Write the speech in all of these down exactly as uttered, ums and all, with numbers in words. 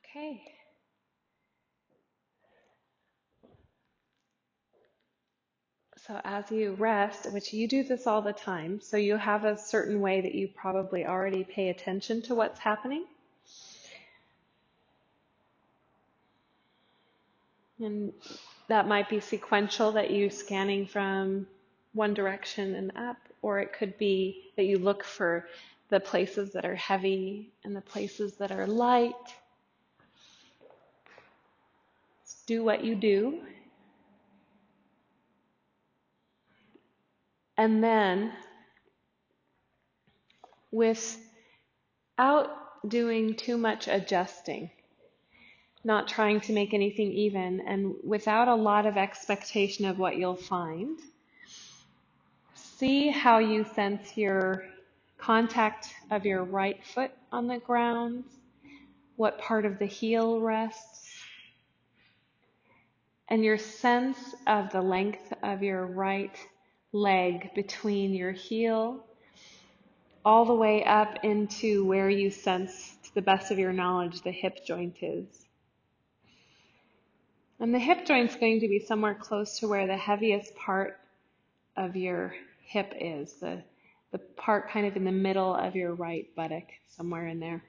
Okay. So as you rest, which you do this all the time, so you have a certain way that you probably already pay attention to what's happening. And that might be sequential, that you scanning from one direction and up, or it could be that you look for the places that are heavy and the places that are light. Do what you do. And then, without doing too much adjusting, not trying to make anything even, and without a lot of expectation of what you'll find, see how you sense your contact of your right foot on the ground, what part of the heel rests, and your sense of the length of your right leg between your heel all the way up into where you sense, to the best of your knowledge, the hip joint is. And the hip joint's going to be somewhere close to where the heaviest part of your hip is, the, the part kind of in the middle of your right buttock, somewhere in there.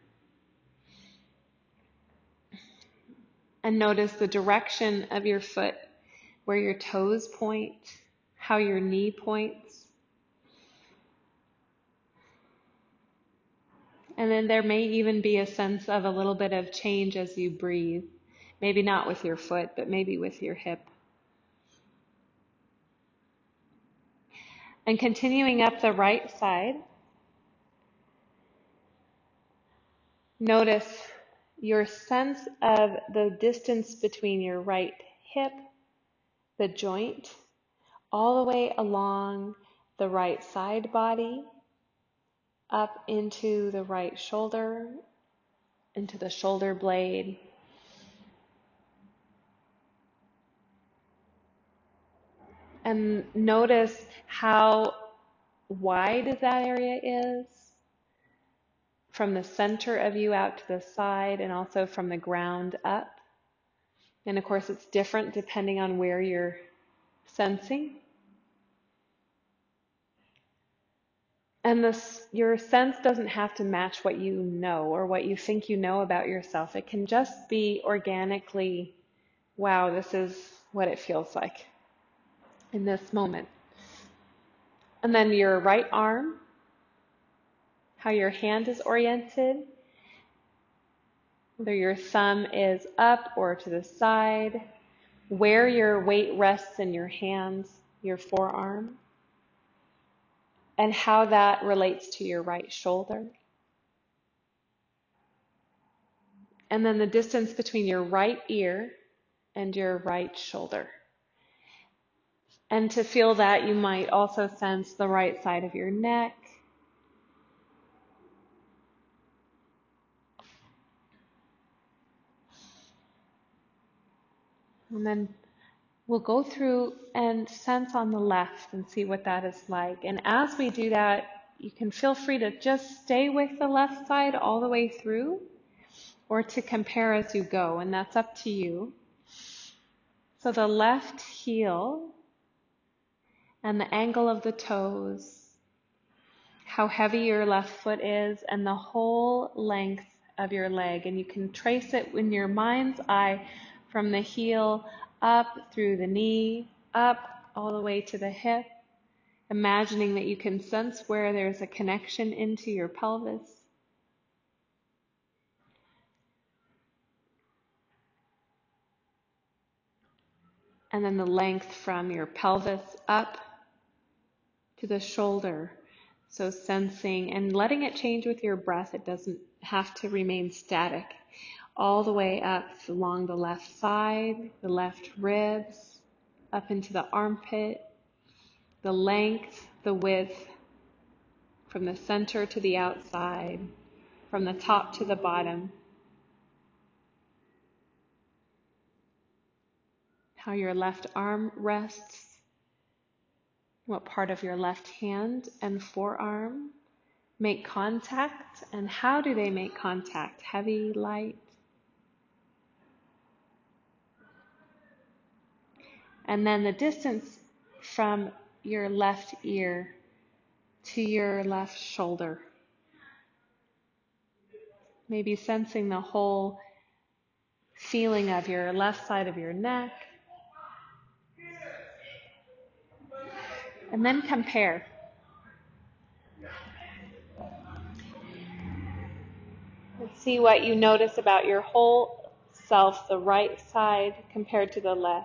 And notice the direction of your foot, where your toes point, how your knee points. And then there may even be a sense of a little bit of change as you breathe. Maybe not with your foot, but maybe with your hip. And continuing up the right side, notice your sense of the distance between your right hip, the joint, all the way along the right side body, up into the right shoulder, into the shoulder blade. And notice how wide that area is, from the center of you out to the side, and also from the ground up. And of course, it's different depending on where you're sensing. And this, your sense doesn't have to match what you know or what you think you know about yourself. It can just be organically, wow, this is what it feels like in this moment. And then your right arm, how your hand is oriented, whether your thumb is up or to the side, where your weight rests in your hands, your forearm, and how that relates to your right shoulder. And then the distance between your right ear and your right shoulder. And to feel that, you might also sense the right side of your neck. And then we'll go through and sense on the left and see what that is like. And as we do that, you can feel free to just stay with the left side all the way through, or to compare as you go, and that's up to you. So the left heel and the angle of the toes, how heavy your left foot is, and the whole length of your leg. And you can trace it in your mind's eye from the heel up through the knee, up all the way to the hip, imagining that you can sense where there's a connection into your pelvis. And then the length from your pelvis up to the shoulder. So sensing and letting it change with your breath. It doesn't have to remain static. All the way up along the left side, the left ribs, up into the armpit, the length, the width, from the center to the outside, from the top to the bottom. How your left arm rests, what part of your left hand and forearm make contact, and how do they make contact? Heavy, light? And then the distance from your left ear to your left shoulder. Maybe sensing the whole feeling of your left side of your neck. And then compare. Let's see what you notice about your whole self, the right side compared to the left.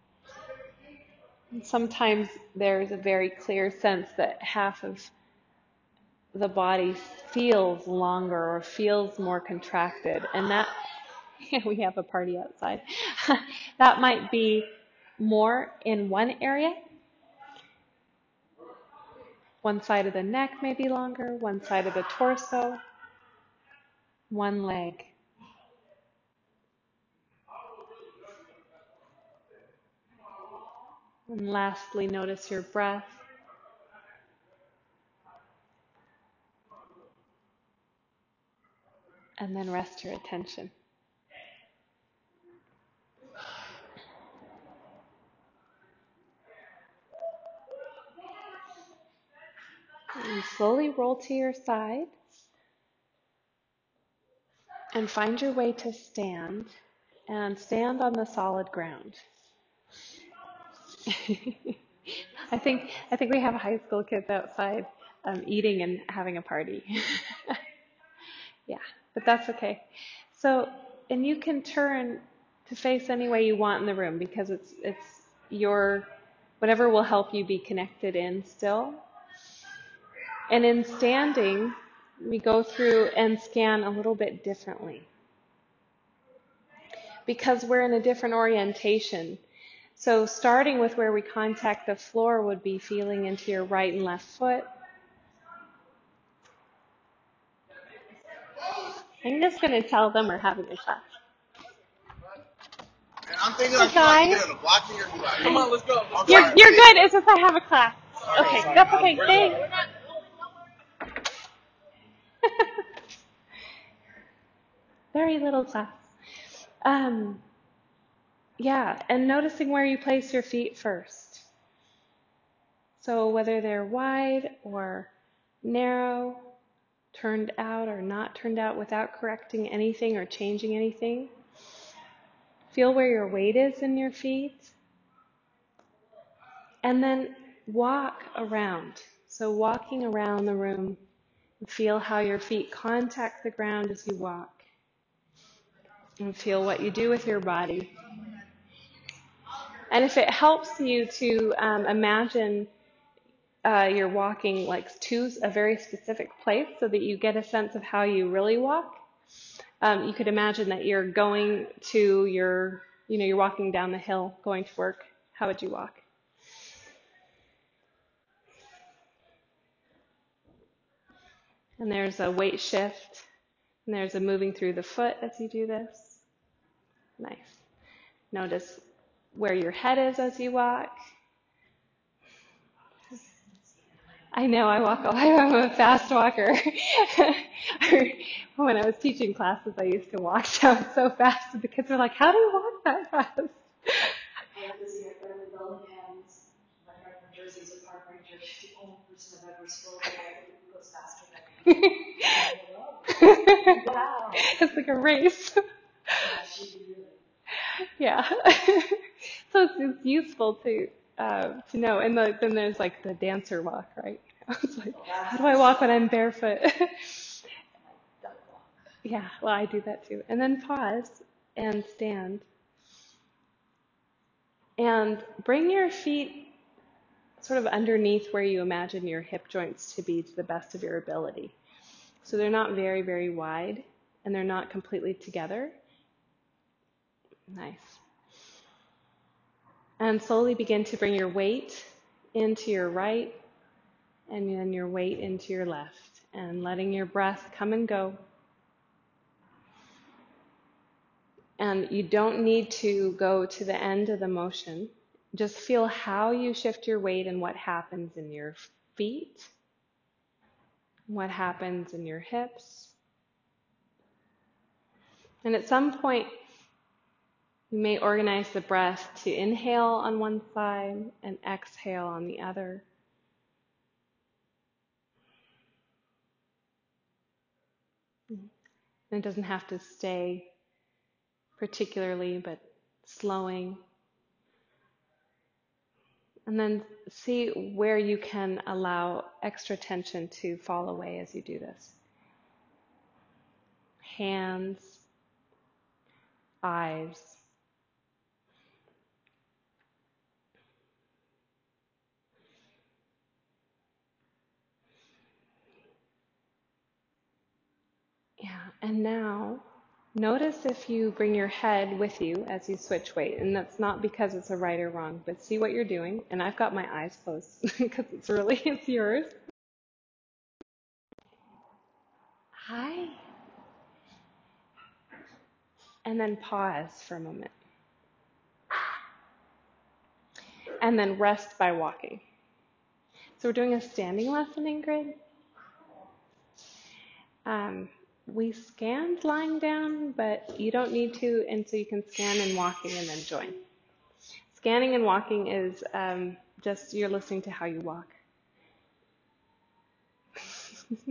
And sometimes there's a very clear sense that half of the body feels longer or feels more contracted. And that, we have a party outside. That might be more in one area. One side of the neck may be longer, one side of the torso, one leg. And lastly, notice your breath. And then rest your attention. And slowly roll to your side and find your way to stand, and stand on the solid ground. I think I think we have high school kids outside um, eating and having a party. Yeah, but that's okay. So, and you can turn to face any way you want in the room, because it's it's your, whatever will help you be connected in still. And in standing, we go through and scan a little bit differently, because we're in a different orientation. So starting with where we contact the floor would be feeling into your right and left foot. I'm just going to tell them we're having a class. I'm thinking like, like, you know, watching your like, come on, let's go. Let's you're, go. you're good. It's just I have a class. Sorry, okay, sorry, that's um, okay. Thanks. Very little class. Um, yeah, and noticing where you place your feet first. So whether they're wide or narrow, turned out or not turned out, without correcting anything or changing anything. Feel where your weight is in your feet. And then walk around. So walking around the room, feel how your feet contact the ground as you walk. And feel what you do with your body. And if it helps you to um, imagine uh, you're walking like to a very specific place so that you get a sense of how you really walk, um, you could imagine that you're going to your, you know, you're walking down the hill going to work. How would you walk? And there's a weight shift, and there's a moving through the foot as you do this. Nice. Notice where your head is as you walk. I know, I walk, I'm a fast walker. When I was teaching classes, I used to walk down so fast, and the kids were like, how do you walk that fast? I have to see it for the Bellinghams, my friend from Jersey is a park ranger. She's the only person I've ever spoken who goes faster than me. Wow. It's like a race. Yeah. So it's, it's useful to uh, to know. And the, then there's like the dancer walk, right? It's like, how do I walk when I'm barefoot? Yeah, well, I do that too. And then pause and stand. And bring your feet sort of underneath where you imagine your hip joints to be to the best of your ability. So they're not very, very wide, and they're not completely together. Nice. And slowly begin to bring your weight into your right, and then your weight into your left, and letting your breath come and go. And you don't need to go to the end of the motion. Just feel how you shift your weight and what happens in your feet, what happens in your hips. And at some point, You may organize the breath to inhale on one side and exhale on the other. And it doesn't have to stay particularly, but slowing. And then see where you can allow extra tension to fall away as you do this. Hands, eyes. Yeah, and now notice if you bring your head with you as you switch weight. And that's not because it's a right or wrong, but see what you're doing. And I've got my eyes closed because it's really, it's yours. Hi. And then pause for a moment. And then rest by walking. So we're doing a standing lesson, Ingrid. Um, we scanned lying down, but you don't need to, and so you can scan and walking and then join. Scanning and walking is um, just you're listening to how you walk. Yeah.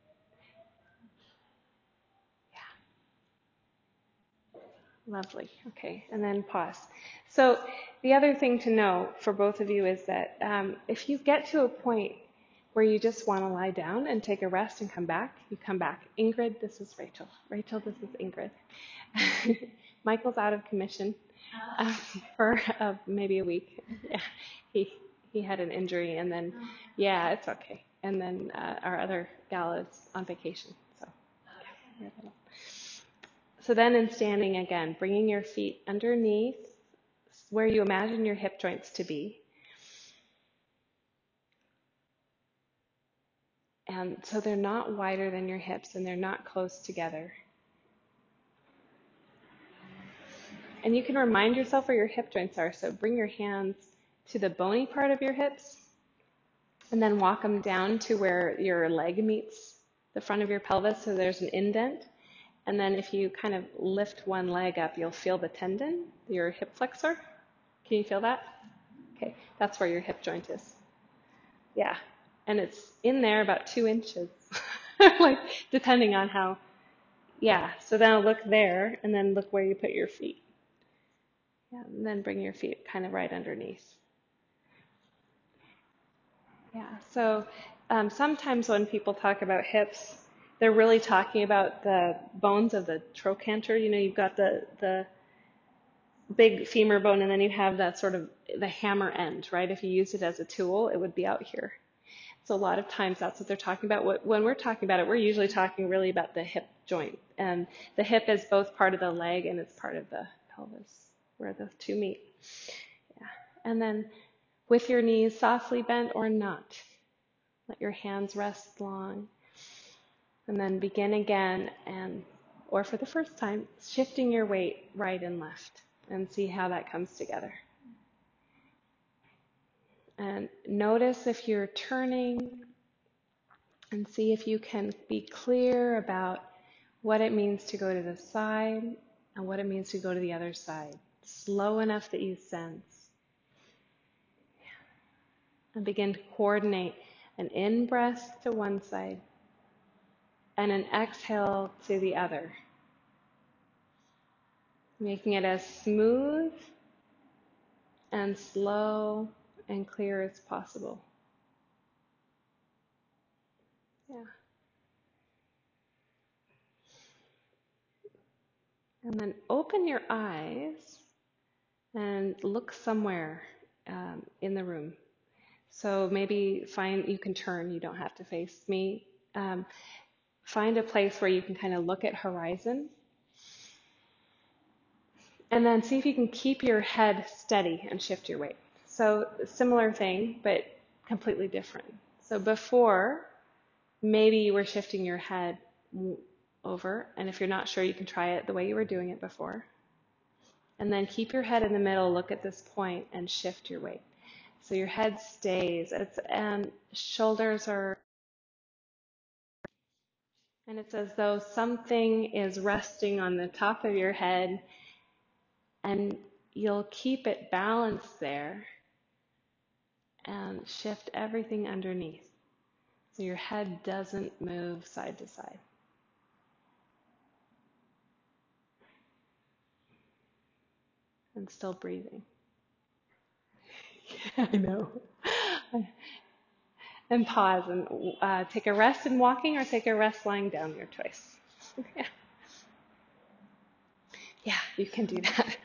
Lovely. Okay, and then pause. So the other thing to know for both of you is that um, if you get to a point where you just want to lie down and take a rest and come back, you come back. Ingrid, this is Rachel. Rachel, this is Ingrid. Michael's out of commission uh, for uh, maybe a week. Yeah, he he had an injury, and then yeah, it's okay. And then uh, our other gal is on vacation. So, yeah. So then in standing again, bringing your feet underneath where you imagine your hip joints to be. And so they're not wider than your hips and they're not close together. And you can remind yourself where your hip joints are. So bring your hands to the bony part of your hips and then walk them down to where your leg meets the front of your pelvis. So there's an indent. And then if you kind of lift one leg up, you'll feel the tendon, your hip flexor. Can you feel that? Okay, that's where your hip joint is. Yeah, and it's in there about two inches, like depending on how, yeah. So then I'll look there and then look where you put your feet. Yeah, and then bring your feet kind of right underneath. Yeah, so um, sometimes when people talk about hips, they're really talking about the bones of the trochanter. You know, you've got the, the big femur bone and then you have that sort of the hammer end, right? If you use it as a tool, it would be out here. So a lot of times that's what they're talking about. When we're talking about it, we're usually talking really about the hip joint. And the hip is both part of the leg and it's part of the pelvis where the two meet. Yeah. And then with your knees softly bent or not, let your hands rest long. And then begin again and, or for the first time, shifting your weight right and left and see how that comes together. And notice if you're turning and see if you can be clear about what it means to go to the side and what it means to go to the other side. Slow enough that you sense. And begin to coordinate an in-breath to one side and an exhale to the other. Making it as smooth and slow and clear as possible. Yeah. And then open your eyes and look somewhere um, in the room. So maybe find, you can turn, you don't have to face me. Um, find a place where you can kind of look at horizon. And then see if you can keep your head steady and shift your weight. So similar thing, but completely different. So before, maybe you were shifting your head over, and if you're not sure, you can try it the way you were doing it before. And then keep your head in the middle, look at this point, and shift your weight. So your head stays, it's, and shoulders are, and it's as though something is resting on the top of your head, And you'll keep it balanced there and shift everything underneath. So your head doesn't move side to side. And still breathing. Yeah, I know. And pause and uh, take a rest in walking or take a rest lying down, your choice. Yeah. Yeah, you can do that.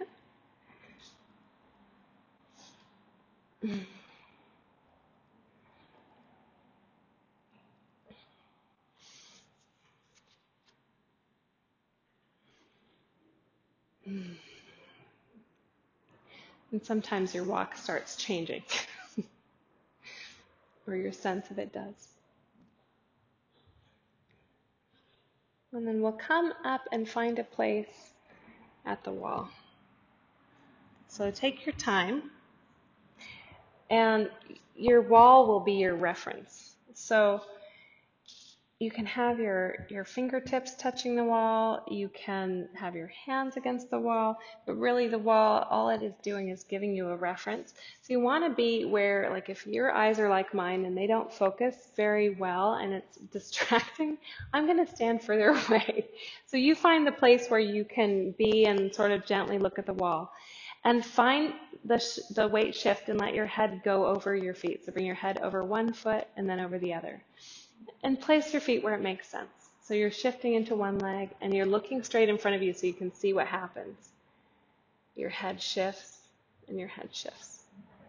And sometimes your walk starts changing, or your sense of it does. And then we'll come up and find a place at the wall. So take your time, and your wall will be your reference. So you can have your, your fingertips touching the wall, you can have your hands against the wall, but really the wall, all it is doing is giving you a reference. So you want to be where, like if your eyes are like mine and they don't focus very well and it's distracting, I'm going to stand further away. So you find the place where you can be and sort of gently look at the wall. And find the, sh- the weight shift and let your head go over your feet. So bring your head over one foot and then over the other. And place your feet where it makes sense. So you're shifting into one leg and you're looking straight in front of you so you can see what happens. Your head shifts and your head shifts.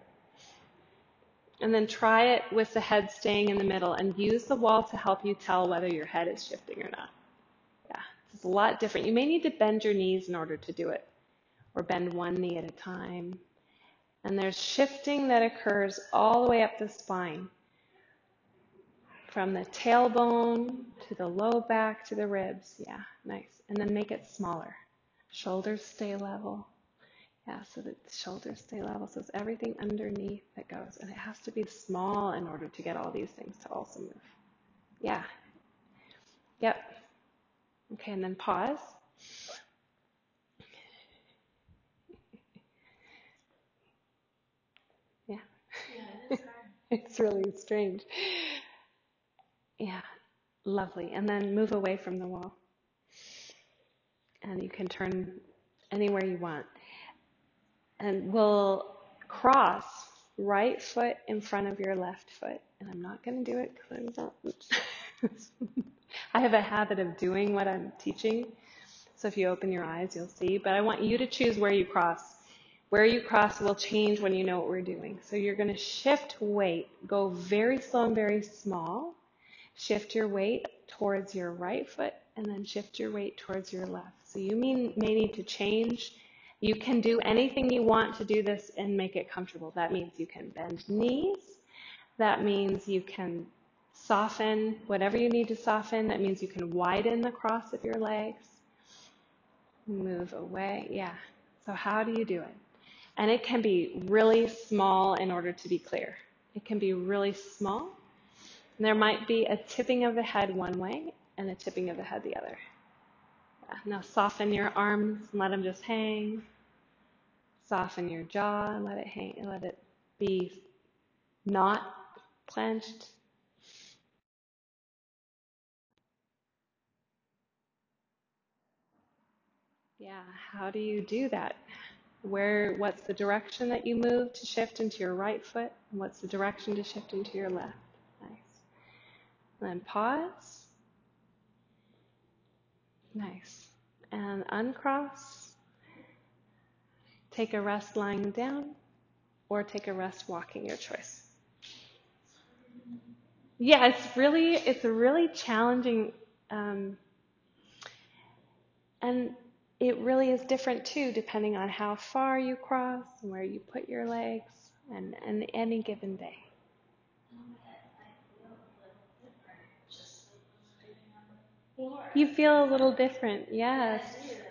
And then try it with the head staying in the middle and use the wall to help you tell whether your head is shifting or not. Yeah, it's a lot different. You may need to bend your knees in order to do it, or bend one knee at a time. And there's shifting that occurs all the way up the spine, from the tailbone to the low back to the ribs. Yeah, nice. And then make it smaller. Shoulders stay level. Yeah, so that the shoulders stay level. So it's everything underneath that goes. And it has to be small in order to get all these things to also move. Yeah. Yep. Okay, and then pause. Yeah. Yeah, it's really strange. Yeah, lovely. And then move away from the wall. And you can turn anywhere you want. And we'll cross right foot in front of your left foot. And I'm not going to do it because I'm not. I have a habit of doing what I'm teaching. So if you open your eyes, you'll see. But I want you to choose where you cross. Where you cross will change when you know what we're doing. So you're going to shift weight. Go very slow and very small. Shift your weight towards your right foot and then shift your weight towards your left. So you mean, may need to change. You can do anything you want to do this and make it comfortable. That means you can bend knees. That means you can soften whatever you need to soften. That means you can widen the cross of your legs. Move away. Yeah. So how do you do it? And it can be really small in order to be clear. It can be really small. And there might be a tipping of the head one way and a tipping of the head the other. Yeah. Now soften your arms and let them just hang. Soften your jaw and let it hang and let it be not clenched. Yeah, how do you do that? Where, what's the direction that you move to shift into your right foot? And what's the direction to shift into your left? Nice. And then pause. Nice. And uncross. Take a rest lying down or take a rest walking, your choice. Yeah, it's really, it's a really challenging, um, and it really is different too, depending on how far you cross and where you put your legs and, and any given day. You feel a little different, yes.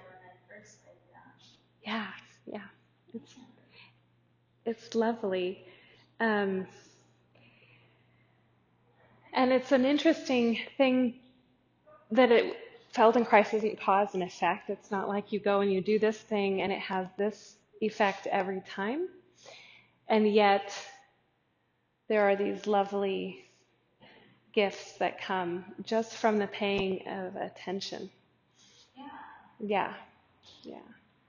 Yeah, yeah. It's it's lovely. Um, and it's an interesting thing that it Feldenkrais isn't cause and effect. It's not like you go and you do this thing and it has this effect every time. And yet, there are these lovely gifts that come just from the paying of attention. Yeah, yeah.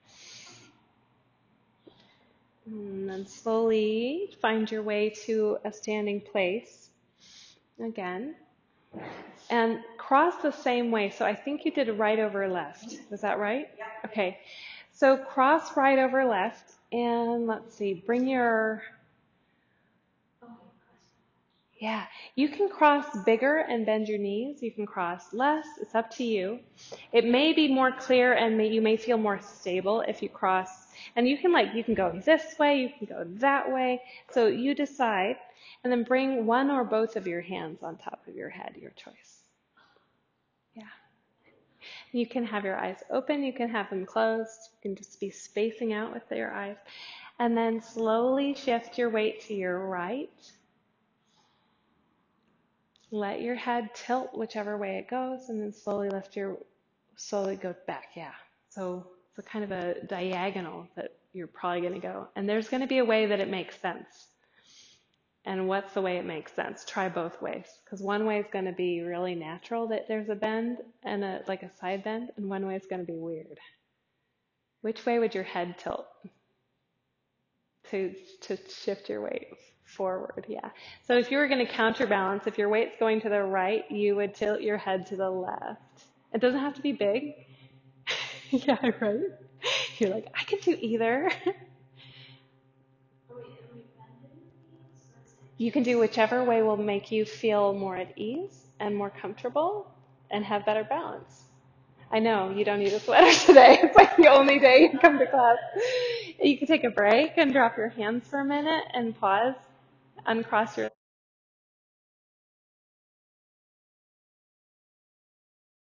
And then slowly find your way to a standing place again. And cross the same way. So I think you did right over left. Was that right? Okay. So cross right over left. And let's see, bring your, yeah, you can cross bigger and bend your knees. You can cross less. It's up to you. It may be more clear and may, you may feel more stable if you cross. And you can like, you can go this way, you can go that way. So you decide. And then bring one or both of your hands on top of your head, your choice. Yeah. You can have your eyes open. You can have them closed. You can just be spacing out with your eyes. And then slowly shift your weight to your right. Let your head tilt whichever way it goes, and then slowly lift your, slowly go back, yeah. So it's a kind of a diagonal that you're probably going to go. And there's going to be a way that it makes sense. And what's the way it makes sense? Try both ways. Because one way is going to be really natural, that there's a bend and a like a side bend, and one way is going to be weird. Which way would your head tilt to to shift your weight forward? Yeah. So if you were going to counterbalance, if your weight's going to the right, you would tilt your head to the left. It doesn't have to be big. Yeah, right? You're like, I can do either. You can do whichever way will make you feel more at ease and more comfortable and have better balance. I know, you don't need a sweater today. It's like the only day you come to class. You can take a break and drop your hands for a minute and pause, uncross your